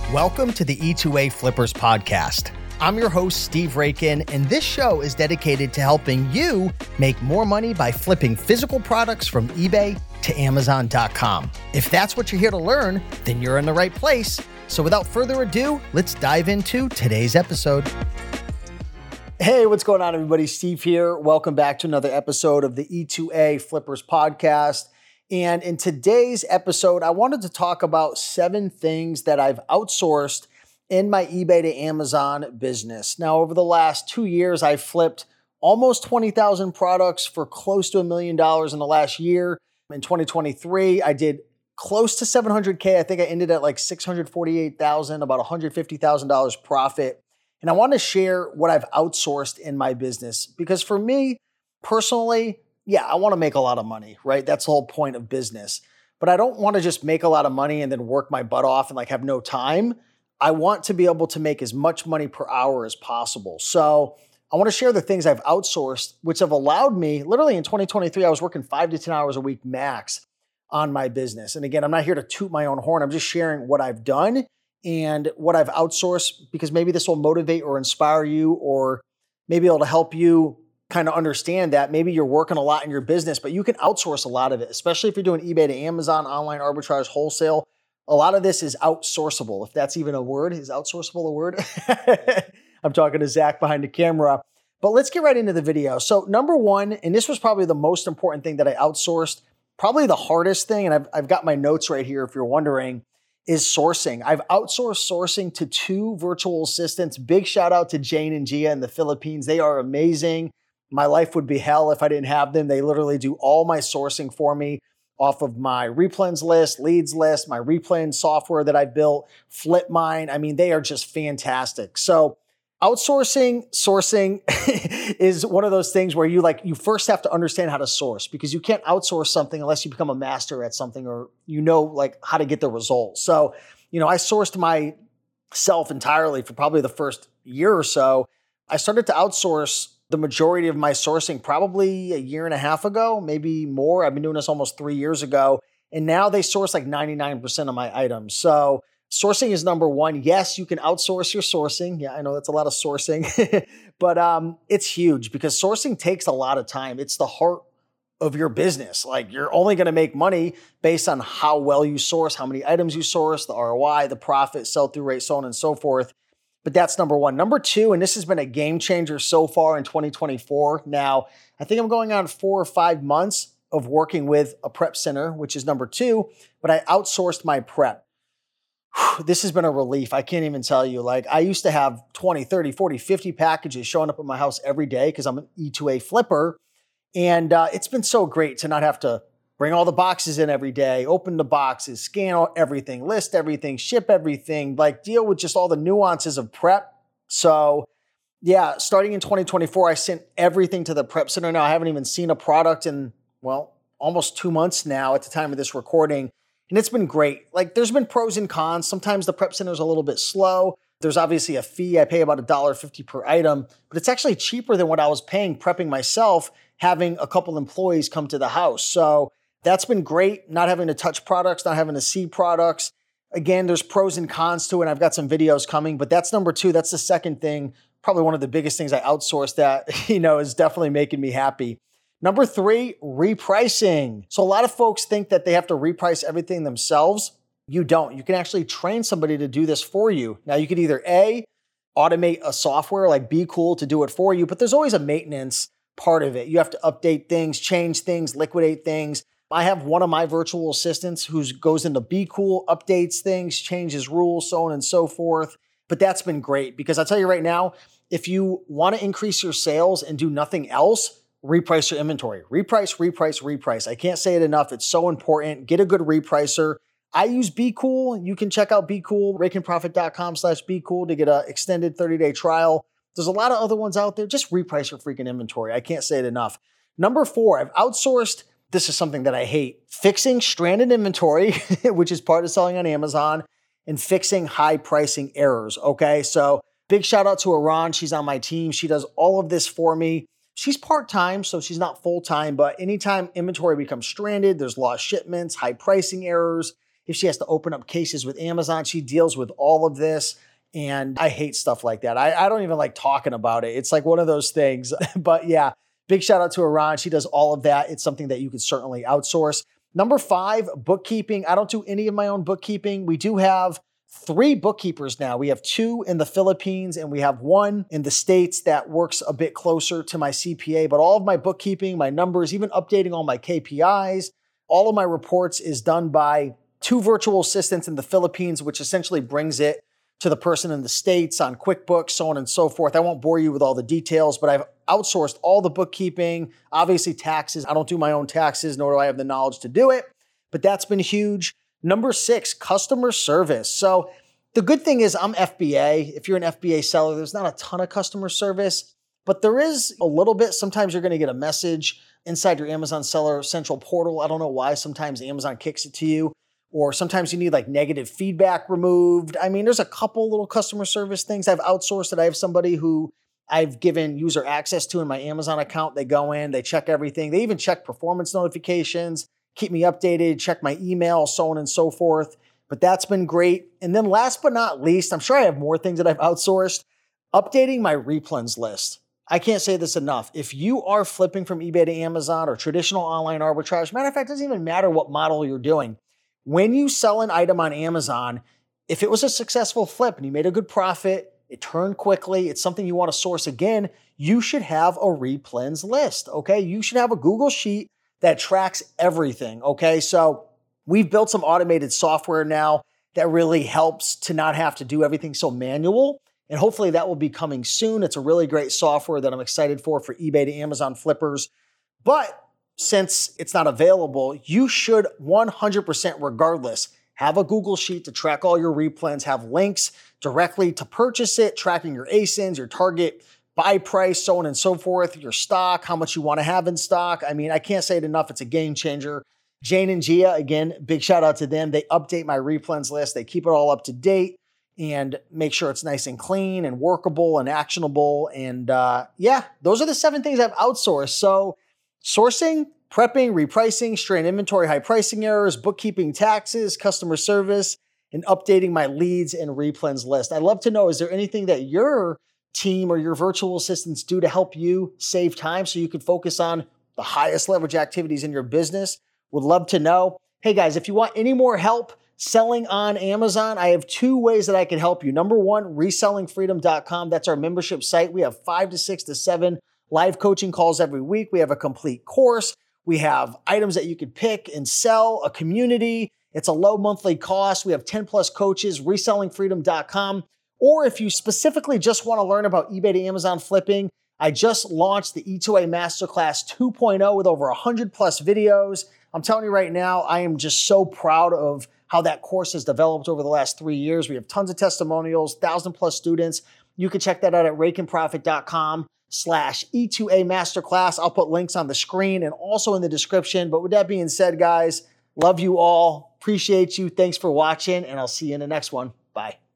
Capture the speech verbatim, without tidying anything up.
Welcome to the E two A Flippers podcast. I'm your host, Steve Rakin, and this show is dedicated to helping you make more money by flipping physical products from eBay to Amazon dot com. If that's what you're here to learn, then you're in the right place. So without further ado, let's dive into today's episode. Hey, what's going on, everybody? Steve here. Welcome back to another episode of the E two A Flippers podcast. And in today's episode, I wanted to talk about seven things that I've outsourced in my eBay to Amazon business. Now, over the last two years, I've flipped almost twenty thousand products for close to a million dollars in the last year. In twenty twenty-three, I did close to seven hundred K. I think I ended at like six hundred forty-eight thousand, about one hundred fifty thousand dollars profit. And I want to share what I've outsourced in my business because for me, personally, yeah, I want to make a lot of money, right? That's the whole point of business. But I don't want to just make a lot of money and then work my butt off and like have no time. I want to be able to make as much money per hour as possible. So I want to share the things I've outsourced, which have allowed me, literally in twenty twenty-three, I was working five to ten hours a week max on my business. And again, I'm not here to toot my own horn. I'm just sharing what I've done and what I've outsourced because maybe this will motivate or inspire you or maybe it'll help you kind of understand that maybe you're working a lot in your business, but you can outsource a lot of it, especially if you're doing eBay to Amazon, online arbitrage, wholesale. A lot of this is outsourceable. If that's even a word, is outsourceable a word? I'm talking to Zach behind the camera, but let's get right into the video. So number one, and this was probably the most important thing that I outsourced, probably the hardest thing, and I've, I've got my notes right here if you're wondering, is sourcing. I've outsourced sourcing to two virtual assistants. Big shout out to Jane and Gia in the Philippines. They are amazing. My life would be hell if I didn't have them. They literally do all my sourcing for me off of my Replens list, leads list, my Replen software that I built, Flipmine. I mean, they are just fantastic. So outsourcing, sourcing is one of those things where you like, you first have to understand how to source because you can't outsource something unless you become a master at something or you know like how to get the results. So, you know, I sourced myself entirely for probably the first year or so. I started to outsource the majority of my sourcing probably a year and a half ago, maybe more. I've been doing this almost three years ago. And now they source like ninety-nine percent of my items. So sourcing is number one. Yes, you can outsource your sourcing. Yeah, I know that's a lot of sourcing, but um, it's huge because sourcing takes a lot of time. It's the heart of your business. Like you're only going to make money based on how well you source, how many items you source, the R O I, the profit, sell-through rate, so on and so forth. But that's number one. Number two, and this has been a game changer so far in twenty twenty-four. Now, I think I'm going on four or five months of working with a prep center, which is number two, but I outsourced my prep. This has been a relief. I can't even tell you. Like I used to have twenty, thirty, forty, fifty packages showing up at my house every day because I'm an E two A flipper. And uh, it's been so great to not have to bring all the boxes in every day, open the boxes, scan everything, list everything, ship everything, like deal with just all the nuances of prep. So yeah, starting in twenty twenty-four, I sent everything to the prep center. Now I haven't even seen a product in, well, almost two months now at the time of this recording. And it's been great. Like there's been pros and cons. Sometimes the prep center is a little bit slow. There's obviously a fee. I pay about one dollar fifty per item, but it's actually cheaper than what I was paying prepping myself, having a couple employees come to the house. So that's been great, not having to touch products, not having to see products. Again, there's pros and cons to it, and I've got some videos coming, but that's number two. That's the second thing, probably one of the biggest things I outsourced that, you know, is definitely making me happy. Number three, repricing. So a lot of folks think that they have to reprice everything themselves. You don't. You can actually train somebody to do this for you. Now, you could either A, automate a software like Be Cool to do it for you, but there's always a maintenance part of it. You have to update things, change things, liquidate things. I have one of my virtual assistants who goes into Be Cool, updates things, changes rules, so on and so forth. But that's been great because I'll tell you right now, if you want to increase your sales and do nothing else, reprice your inventory. Reprice, reprice, reprice. I can't say it enough. It's so important. Get a good repricer. I use Be Cool. You can check out Be Cool, rakinprofit.com slash Be Cool to get an extended thirty-day trial. There's a lot of other ones out there. Just reprice your freaking inventory. I can't say it enough. Number four, I've outsourced. This is something that I hate. Fixing stranded inventory, which is part of selling on Amazon, and fixing high pricing errors, okay? So big shout out to Iran. She's on my team. She does all of this for me. She's part-time, so she's not full-time, but anytime inventory becomes stranded, there's lost shipments, high pricing errors, if she has to open up cases with Amazon. She deals with all of this. And I hate stuff like that. I, I don't even like talking about it. It's like one of those things. But yeah, big shout out to Iran. She does all of that. It's something that you could certainly outsource. Number five, bookkeeping. I don't do any of my own bookkeeping. We do have three bookkeepers now. We have two in the Philippines and we have one in the States that works a bit closer to my C P A. But all of my bookkeeping, my numbers, even updating all my K P Is, all of my reports is done by two virtual assistants in the Philippines, which essentially brings it to the person in the States on QuickBooks, so on and so forth. I won't bore you with all the details, but I've outsourced all the bookkeeping, obviously taxes. I don't do my own taxes, nor do I have the knowledge to do it, but that's been huge. Number six, customer service. So the good thing is I'm F B A. If you're an F B A seller, there's not a ton of customer service, but there is a little bit. Sometimes you're going to get a message inside your Amazon Seller Central portal. I don't know why sometimes Amazon kicks it to you. Or sometimes you need like negative feedback removed. I mean, there's a couple little customer service things I've outsourced that I have somebody who I've given user access to in my Amazon account. They go in, they check everything. They even check performance notifications, keep me updated, check my email, so on and so forth. But that's been great. And then last but not least, I'm sure I have more things that I've outsourced, updating my replens list. I can't say this enough. If you are flipping from eBay to Amazon or traditional online arbitrage, matter of fact, it doesn't even matter what model you're doing. When you sell an item on Amazon, if it was a successful flip and you made a good profit, it turned quickly, it's something you want to source again, you should have a replens list, okay? You should have a Google Sheet that tracks everything, okay? So we've built some automated software now that really helps to not have to do everything so manual. And hopefully that will be coming soon. It's a really great software that I'm excited for for eBay to Amazon flippers. But since it's not available, you should one hundred percent regardless have a Google Sheet to track all your replens, have links directly to purchase it, tracking your A S I Ns, your target buy price, so on and so forth, your stock, how much you want to have in stock. I mean, I can't say it enough. It's a game changer. Jane and Gia, again, big shout out to them. They update my replens list. They keep it all up to date and make sure it's nice and clean and workable and actionable. And uh, yeah, those are the seven things I've outsourced. So sourcing, prepping, repricing, straight inventory, high pricing errors, bookkeeping, taxes, customer service, and updating my leads and replens list. I'd love to know, is there anything that your team or your virtual assistants do to help you save time so you can focus on the highest leverage activities in your business? Would love to know. Hey guys, if you want any more help selling on Amazon, I have two ways that I can help you. Number one, reselling freedom dot com. That's our membership site. We have five to six to seven live coaching calls every week. We have a complete course. We have items that you could pick and sell, a community. It's a low monthly cost. We have ten plus coaches, reselling freedom dot com. Or if you specifically just want to learn about eBay to Amazon flipping, I just launched the E two A Masterclass two point oh with over one hundred plus videos. I'm telling you right now, I am just so proud of how that course has developed over the last three years. We have tons of testimonials, one thousand plus students. You can check that out at rake and profit dot com slash E two A Masterclass. I'll put links on the screen and also in the description. But with that being said, guys, love you all. Appreciate you. Thanks for watching, and I'll see you in the next one. Bye.